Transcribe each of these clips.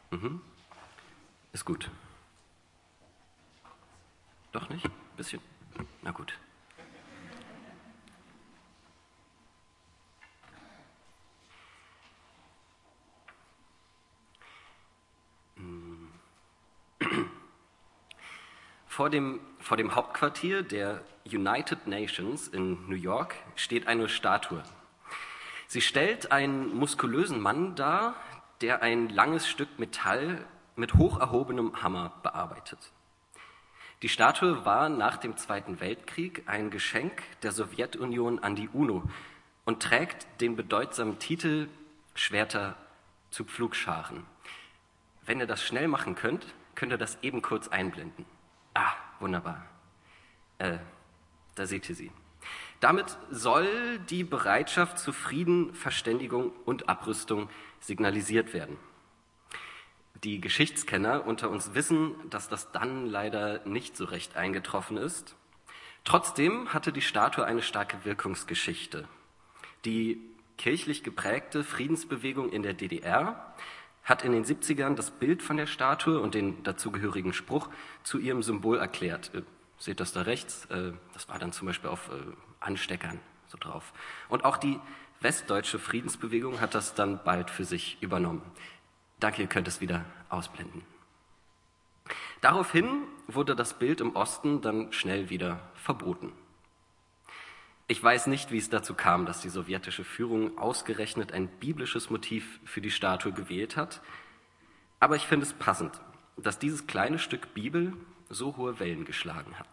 Ist gut. Doch nicht? Ein bisschen? Na gut. Vor dem Hauptquartier der United Nations in New York steht eine Statue. Sie stellt einen muskulösen Mann dar, der ein langes Stück Metall mit hoch erhobenem Hammer bearbeitet. Die Statue war nach dem Zweiten Weltkrieg ein Geschenk der Sowjetunion an die UNO und trägt den bedeutsamen Titel Schwerter zu Pflugscharen. Wenn ihr das schnell machen könnt, könnt ihr das eben kurz einblenden. Ah, wunderbar. Da seht ihr sie. Damit soll die Bereitschaft zu Frieden, Verständigung und Abrüstung signalisiert werden. Die Geschichtskenner unter uns wissen, dass das dann leider nicht so recht eingetroffen ist. Trotzdem hatte die Statue eine starke Wirkungsgeschichte. Die kirchlich geprägte Friedensbewegung in der DDR hat in den 70ern das Bild von der Statue und den dazugehörigen Spruch zu ihrem Symbol erklärt. Seht das da rechts? Das war dann zum Beispiel auf Ansteckern so drauf. Und auch die westdeutsche Friedensbewegung hat das dann bald für sich übernommen. Danke, ihr könnt es wieder ausblenden. Daraufhin wurde das Bild im Osten dann schnell wieder verboten. Ich weiß nicht, wie es dazu kam, dass die sowjetische Führung ausgerechnet ein biblisches Motiv für die Statue gewählt hat, aber ich finde es passend, dass dieses kleine Stück Bibel so hohe Wellen geschlagen hat.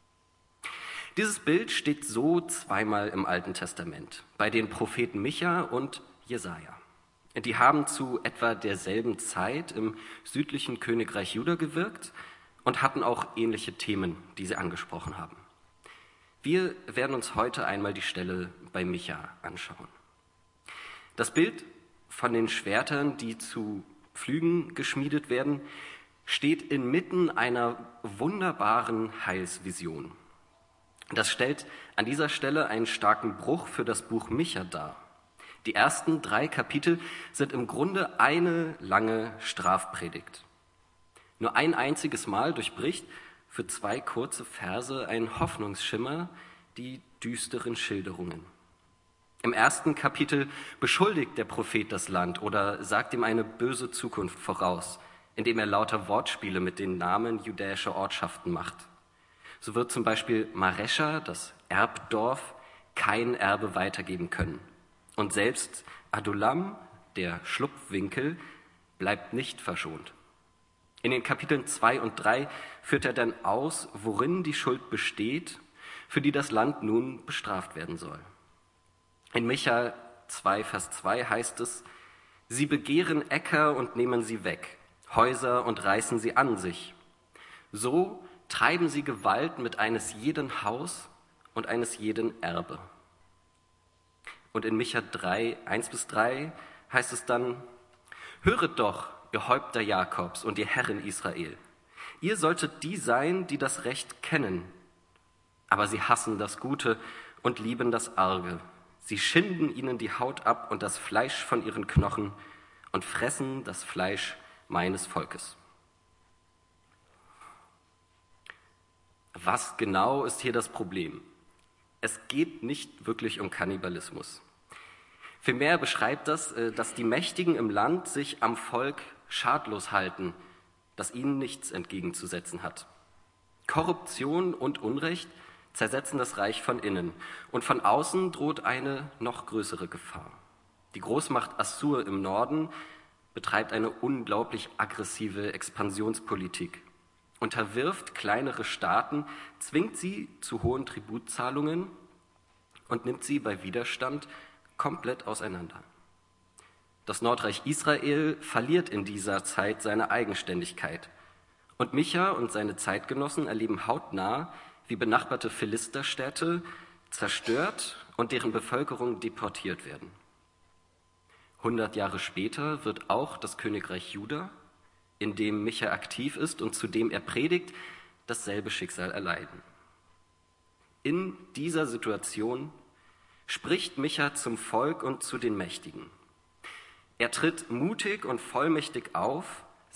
Dieses Bild steht so zweimal im Alten Testament, bei den Propheten Micha und Jesaja. Die haben zu etwa derselben Zeit im südlichen Königreich Juda gewirkt und hatten auch ähnliche Themen, die sie angesprochen haben. Wir werden uns heute einmal die Stelle bei Micha anschauen. Das Bild von den Schwertern, die zu Pflügen geschmiedet werden, steht inmitten einer wunderbaren Heilsvision. Das stellt an dieser Stelle einen starken Bruch für das Buch Micha dar. Die ersten 3 Kapitel sind im Grunde eine lange Strafpredigt. Nur ein einziges Mal durchbricht für 2 kurze Verse ein Hoffnungsschimmer die düsteren Schilderungen. Im ersten Kapitel beschuldigt der Prophet das Land oder sagt ihm eine böse Zukunft voraus, indem er lauter Wortspiele mit den Namen judäischer Ortschaften macht. So wird zum Beispiel Marescha, das Erbdorf, kein Erbe weitergeben können. Und selbst Adullam, der Schlupfwinkel, bleibt nicht verschont. In den Kapiteln 2 und 3 führt er dann aus, worin die Schuld besteht, für die das Land nun bestraft werden soll. In Micha 2, Vers 2 heißt es: Sie begehren Äcker und nehmen sie weg, Häuser und reißen sie an sich. So treiben sie Gewalt mit eines jeden Haus und eines jeden Erbe. Und in Micha 3, 1-3 heißt es dann: Höret doch, ihr Häupter Jakobs und ihr Herren Israel. Ihr solltet die sein, die das Recht kennen. Aber sie hassen das Gute und lieben das Arge. Sie schinden ihnen die Haut ab und das Fleisch von ihren Knochen und fressen das Fleisch meines Volkes. Was genau ist hier das Problem? Es geht nicht wirklich um Kannibalismus. Vielmehr beschreibt das, dass die Mächtigen im Land sich am Volk schadlos halten, das ihnen nichts entgegenzusetzen hat. Korruption und Unrecht zersetzen das Reich von innen und von außen droht eine noch größere Gefahr. Die Großmacht Assur im Norden betreibt eine unglaublich aggressive Expansionspolitik, unterwirft kleinere Staaten, zwingt sie zu hohen Tributzahlungen und nimmt sie bei Widerstand komplett auseinander. Das Nordreich Israel verliert in dieser Zeit seine Eigenständigkeit. Und Micha und seine Zeitgenossen erleben hautnah, wie benachbarte Philisterstädte zerstört und deren Bevölkerung deportiert werden. 100 Jahre später wird auch das Königreich Juda, in dem Micha aktiv ist und zu dem er predigt, dasselbe Schicksal erleiden. In dieser Situation spricht Micha zum Volk und zu den Mächtigen. Er tritt mutig und vollmächtig auf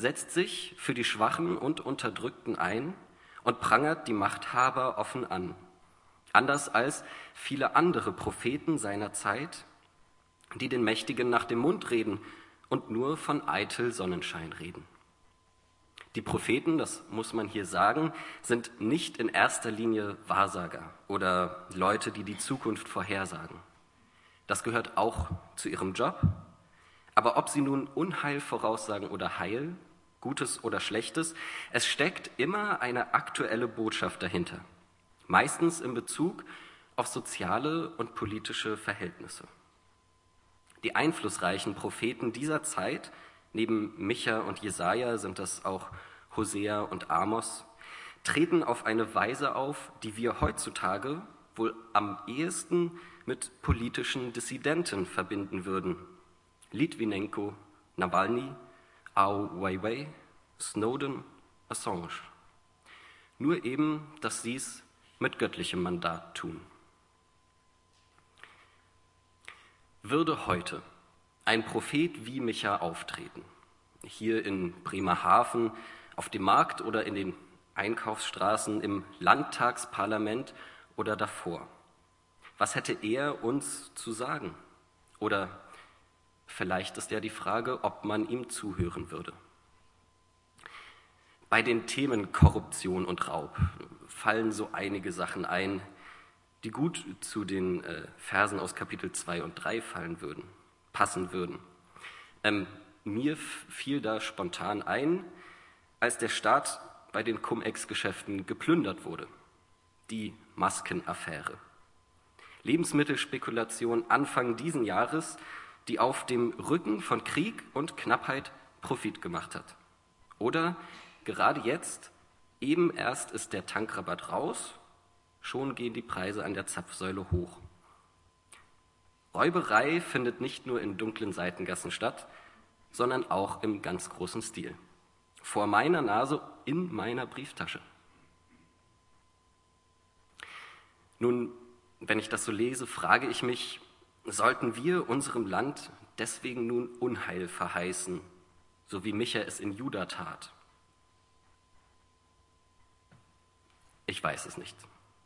setzt sich für die Schwachen und Unterdrückten ein und prangert die Machthaber offen an. Anders als viele andere Propheten seiner Zeit, die den Mächtigen nach dem Mund reden und nur von eitel Sonnenschein reden. Die Propheten, das muss man hier sagen, sind nicht in erster Linie Wahrsager oder Leute, die die Zukunft vorhersagen. Das gehört auch zu ihrem Job. Aber ob sie nun Unheil voraussagen oder Heil, Gutes oder Schlechtes, es steckt immer eine aktuelle Botschaft dahinter. Meistens in Bezug auf soziale und politische Verhältnisse. Die einflussreichen Propheten dieser Zeit, neben Micha und Jesaja sind das auch Hosea und Amos, treten auf eine Weise auf, die wir heutzutage wohl am ehesten mit politischen Dissidenten verbinden würden. Litwinenko, Nawalny, Ai Weiwei, Snowden, Assange. Nur eben, dass sie es mit göttlichem Mandat tun. Würde heute ein Prophet wie Micha auftreten, hier in Bremerhaven, auf dem Markt oder in den Einkaufsstraßen, im Landtagsparlament oder davor, was hätte er uns zu sagen? Oder vielleicht ist ja die Frage, ob man ihm zuhören würde. Bei den Themen Korruption und Raub fallen so einige Sachen ein, die gut zu den Versen aus Kapitel 2 und 3 passen würden. Mir fiel da spontan ein, als der Staat bei den Cum-Ex-Geschäften geplündert wurde. Die Maskenaffäre. Lebensmittelspekulation Anfang diesen Jahres, die auf dem Rücken von Krieg und Knappheit Profit gemacht hat. Oder gerade jetzt, eben erst ist der Tankrabatt raus, schon gehen die Preise an der Zapfsäule hoch. Räuberei findet nicht nur in dunklen Seitengassen statt, sondern auch im ganz großen Stil. Vor meiner Nase, in meiner Brieftasche. Nun, wenn ich das so lese, frage ich mich, sollten wir unserem Land deswegen nun Unheil verheißen, so wie Micha es in Juda tat? Ich weiß es nicht.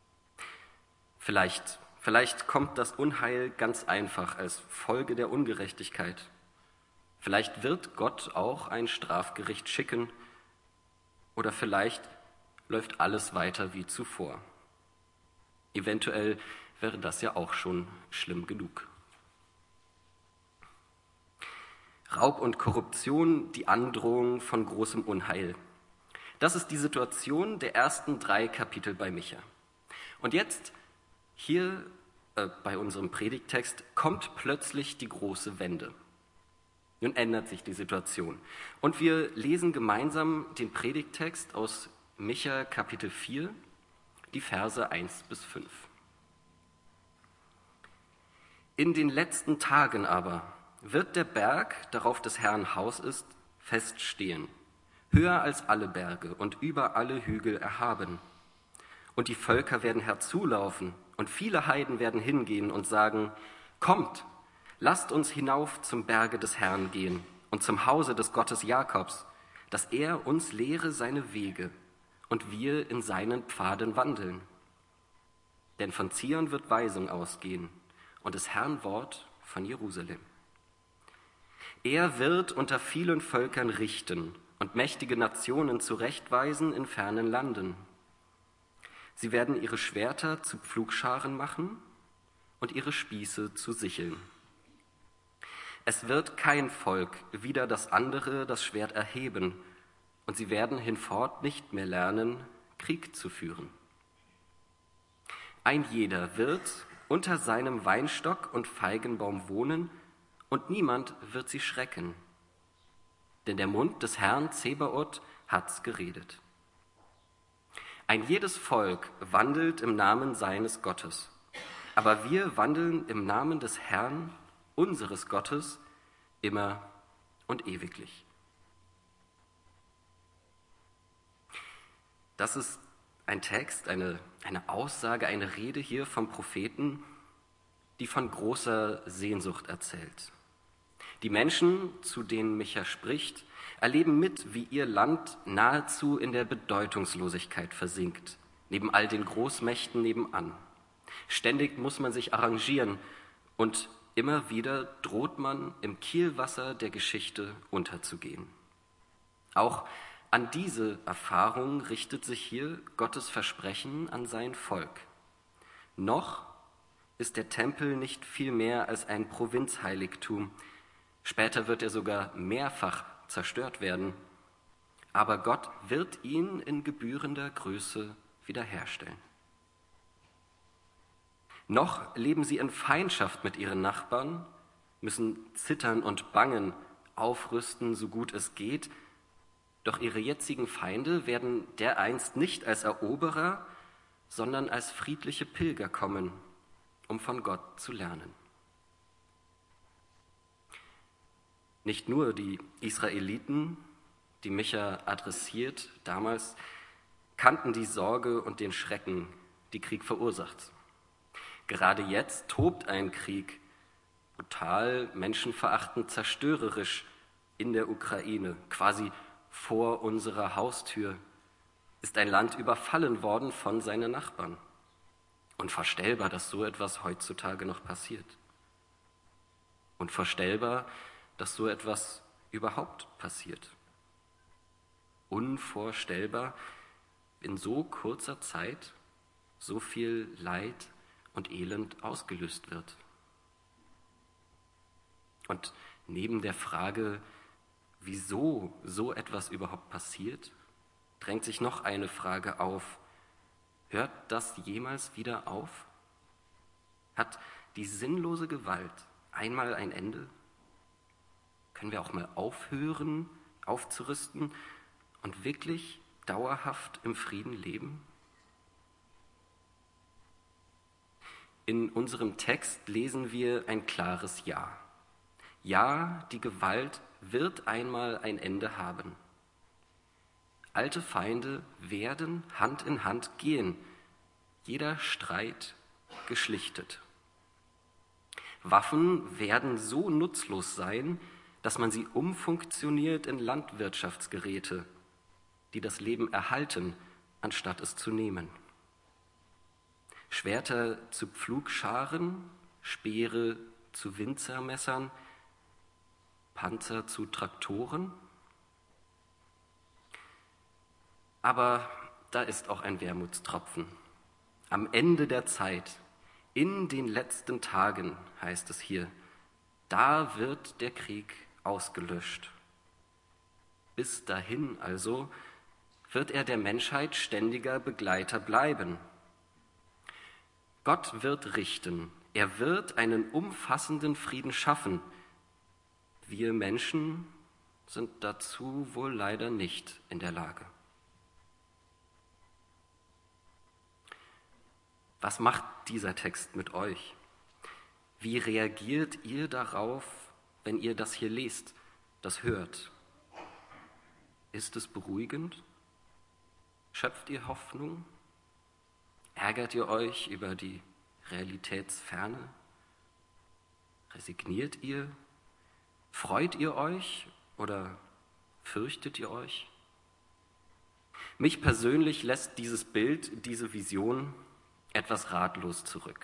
Vielleicht kommt das Unheil ganz einfach als Folge der Ungerechtigkeit. Vielleicht wird Gott auch ein Strafgericht schicken oder vielleicht läuft alles weiter wie zuvor. Eventuell wäre das ja auch schon schlimm genug. Raub und Korruption, die Androhung von großem Unheil. Das ist die Situation der ersten 3 Kapitel bei Micha. Und jetzt, hier bei unserem Predigttext, kommt plötzlich die große Wende. Nun ändert sich die Situation. Und wir lesen gemeinsam den Predigttext aus Micha Kapitel 4, die Verse 1 bis 5. In den letzten Tagen aber wird der Berg, darauf des Herrn Haus ist, feststehen, höher als alle Berge und über alle Hügel erhaben. Und die Völker werden herzulaufen und viele Heiden werden hingehen und sagen, kommt, lasst uns hinauf zum Berge des Herrn gehen und zum Hause des Gottes Jakobs, dass er uns lehre seine Wege und wir in seinen Pfaden wandeln. Denn von Zion wird Weisung ausgehen und des Herrn Wort von Jerusalem. Er wird unter vielen Völkern richten und mächtige Nationen zurechtweisen in fernen Landen. Sie werden ihre Schwerter zu Pflugscharen machen und ihre Spieße zu Sicheln. Es wird kein Volk wider das andere das Schwert erheben, und sie werden hinfort nicht mehr lernen, Krieg zu führen. Ein jeder wird unter seinem Weinstock und Feigenbaum wohnen, und niemand wird sie schrecken. Denn der Mund des Herrn Zebaoth hat's geredet. Ein jedes Volk wandelt im Namen seines Gottes, aber wir wandeln im Namen des Herrn, unseres Gottes, immer und ewiglich. Das ist ein Text, eine Aussage, eine Rede hier vom Propheten, die von großer Sehnsucht erzählt. Die Menschen, zu denen Micha spricht, erleben mit, wie ihr Land nahezu in der Bedeutungslosigkeit versinkt, neben all den Großmächten nebenan. Ständig muss man sich arrangieren und immer wieder droht man, im Kielwasser der Geschichte unterzugehen. Auch an diese Erfahrung richtet sich hier Gottes Versprechen an sein Volk. Noch ist der Tempel nicht viel mehr als ein Provinzheiligtum. Später wird er sogar mehrfach zerstört werden. Aber Gott wird ihn in gebührender Größe wiederherstellen. Noch leben sie in Feindschaft mit ihren Nachbarn, müssen zittern und bangen, aufrüsten, so gut es geht. Doch ihre jetzigen Feinde werden dereinst nicht als Eroberer, sondern als friedliche Pilger kommen, um von Gott zu lernen. Nicht nur die Israeliten, die Micha adressiert damals, kannten die Sorge und den Schrecken, die Krieg verursacht. Gerade jetzt tobt ein Krieg, brutal, menschenverachtend, zerstörerisch in der Ukraine, quasi vor unserer Haustür, ist ein Land überfallen worden von seinen Nachbarn. Unvorstellbar, dass so etwas heutzutage noch passiert. Unvorstellbar, dass so etwas überhaupt passiert. Unvorstellbar, in so kurzer Zeit so viel Leid und Elend ausgelöst wird. Und neben der Frage, wieso so etwas überhaupt passiert, drängt sich noch eine Frage auf. Hört das jemals wieder auf? Hat die sinnlose Gewalt einmal ein Ende? Können wir auch mal aufhören, aufzurüsten und wirklich dauerhaft im Frieden leben? In unserem Text lesen wir ein klares Ja. Ja, die Gewalt wird einmal ein Ende haben. Alte Feinde werden Hand in Hand gehen, jeder Streit geschlichtet. Waffen werden so nutzlos sein, dass man sie umfunktioniert in Landwirtschaftsgeräte, die das Leben erhalten, anstatt es zu nehmen. Schwerter zu Pflugscharen, Speere zu Winzermessern, Panzer zu Traktoren. Aber da ist auch ein Wermutstropfen. Am Ende der Zeit, in den letzten Tagen, heißt es hier, da wird der Krieg ausgelöscht. Bis dahin also wird er der Menschheit ständiger Begleiter bleiben. Gott wird richten, er wird einen umfassenden Frieden schaffen. Wir Menschen sind dazu wohl leider nicht in der Lage. Was macht dieser Text mit euch? Wie reagiert ihr darauf, wenn ihr das hier lest, das hört? Ist es beruhigend? Schöpft ihr Hoffnung? Ärgert ihr euch über die Realitätsferne? Resigniert ihr? Freut ihr euch oder fürchtet ihr euch? Mich persönlich lässt dieses Bild, diese Vision etwas ratlos zurück.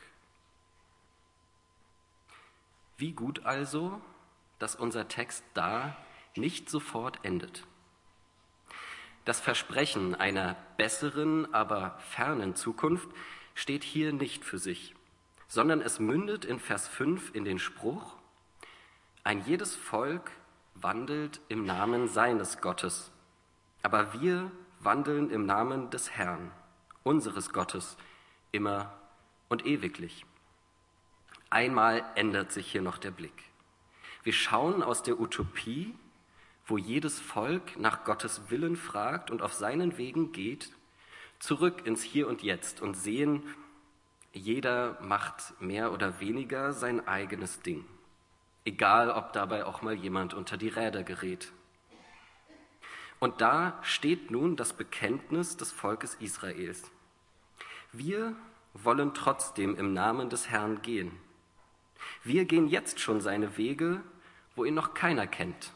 Wie gut also, dass unser Text da nicht sofort endet. Das Versprechen einer besseren, aber fernen Zukunft steht hier nicht für sich, sondern es mündet in Vers 5 in den Spruch: Ein jedes Volk wandelt im Namen seines Gottes, aber wir wandeln im Namen des Herrn, unseres Gottes, immer und ewiglich. Einmal ändert sich hier noch der Blick. Wir schauen aus der Utopie, wo jedes Volk nach Gottes Willen fragt und auf seinen Wegen geht, zurück ins Hier und Jetzt und sehen, jeder macht mehr oder weniger sein eigenes Ding. Egal, ob dabei auch mal jemand unter die Räder gerät. Und da steht nun das Bekenntnis des Volkes Israels. Wir wollen trotzdem im Namen des Herrn gehen. Wir gehen jetzt schon seine Wege wo ihn noch keiner kennt.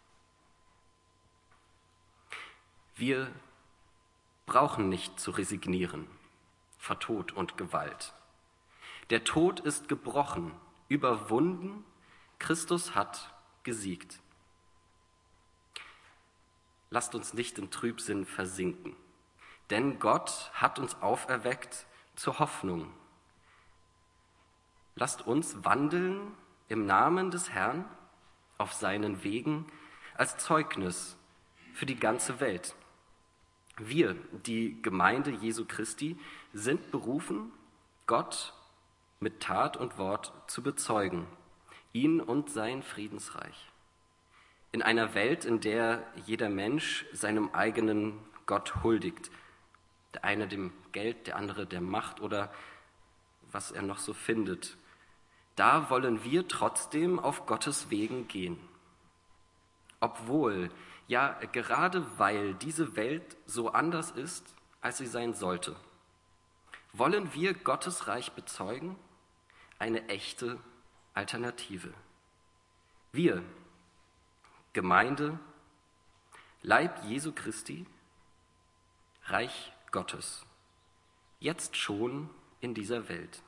Wir brauchen nicht zu resignieren vor Tod und Gewalt. Der Tod ist gebrochen, überwunden, Christus hat gesiegt. Lasst uns nicht im Trübsinn versinken, denn Gott hat uns auferweckt zur Hoffnung. Lasst uns wandeln im Namen des Herrn auf seinen Wegen als Zeugnis für die ganze Welt. Wir, die Gemeinde Jesu Christi, sind berufen, Gott mit Tat und Wort zu bezeugen, ihn und sein Friedensreich. In einer Welt, in der jeder Mensch seinem eigenen Gott huldigt, der eine dem Geld, der andere der Macht oder was er noch so findet, da wollen wir trotzdem auf Gottes Wegen gehen. Obwohl, ja gerade weil diese Welt so anders ist, als sie sein sollte, wollen wir Gottes Reich bezeugen, eine echte Alternative. Wir, Gemeinde, Leib Jesu Christi, Reich Gottes, jetzt schon in dieser Welt.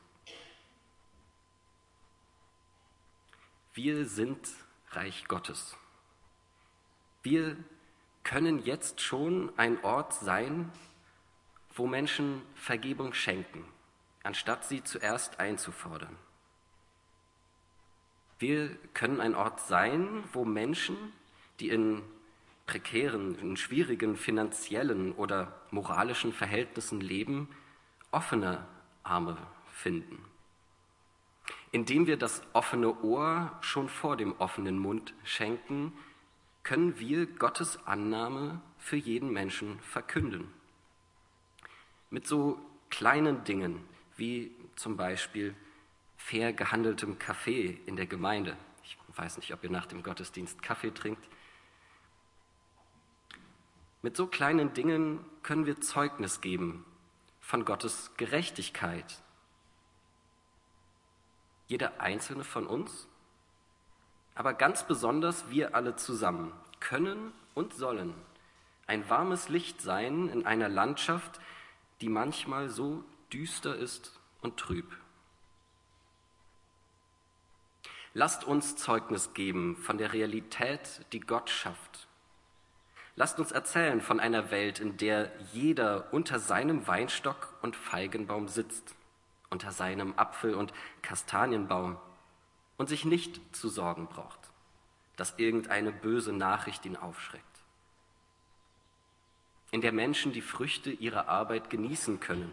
Wir sind Reich Gottes. Wir können jetzt schon ein Ort sein, wo Menschen Vergebung schenken, anstatt sie zuerst einzufordern. Wir können ein Ort sein, wo Menschen, die in prekären, in schwierigen finanziellen oder moralischen Verhältnissen leben, offene Arme finden. Indem wir das offene Ohr schon vor dem offenen Mund schenken, können wir Gottes Annahme für jeden Menschen verkünden. Mit so kleinen Dingen wie zum Beispiel fair gehandeltem Kaffee in der Gemeinde. Ich weiß nicht, ob ihr nach dem Gottesdienst Kaffee trinkt. Mit so kleinen Dingen können wir Zeugnis geben von Gottes Gerechtigkeit. Jeder einzelne von uns, aber ganz besonders wir alle zusammen, können und sollen ein warmes Licht sein in einer Landschaft, die manchmal so düster ist und trüb. Lasst uns Zeugnis geben von der Realität, die Gott schafft. Lasst uns erzählen von einer Welt, in der jeder unter seinem Weinstock und Feigenbaum sitzt, unter seinem Apfel- und Kastanienbaum und sich nicht zu sorgen braucht, dass irgendeine böse Nachricht ihn aufschreckt. In der Menschen die Früchte ihrer Arbeit genießen können.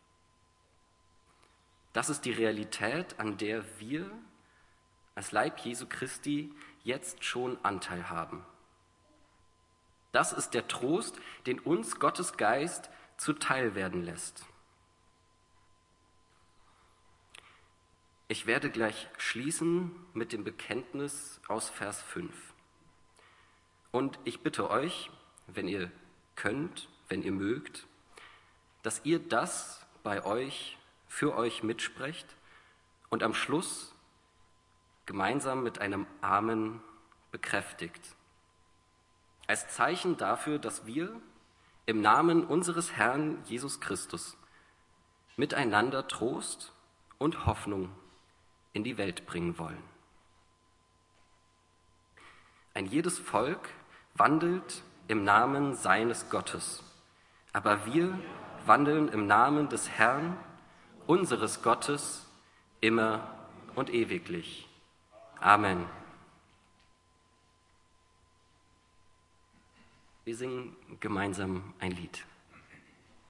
Das ist die Realität, an der wir als Leib Jesu Christi jetzt schon Anteil haben. Das ist der Trost, den uns Gottes Geist zuteil werden lässt. Ich werde gleich schließen mit dem Bekenntnis aus Vers 5. Und ich bitte euch, wenn ihr könnt, wenn ihr mögt, dass ihr das bei euch, für euch mitsprecht und am Schluss gemeinsam mit einem Amen bekräftigt. Als Zeichen dafür, dass wir im Namen unseres Herrn Jesus Christus miteinander Trost und Hoffnung in die Welt bringen wollen. Ein jedes Volk wandelt im Namen seines Gottes, aber wir wandeln im Namen des Herrn, unseres Gottes, immer und ewiglich. Amen. Wir singen gemeinsam ein Lied.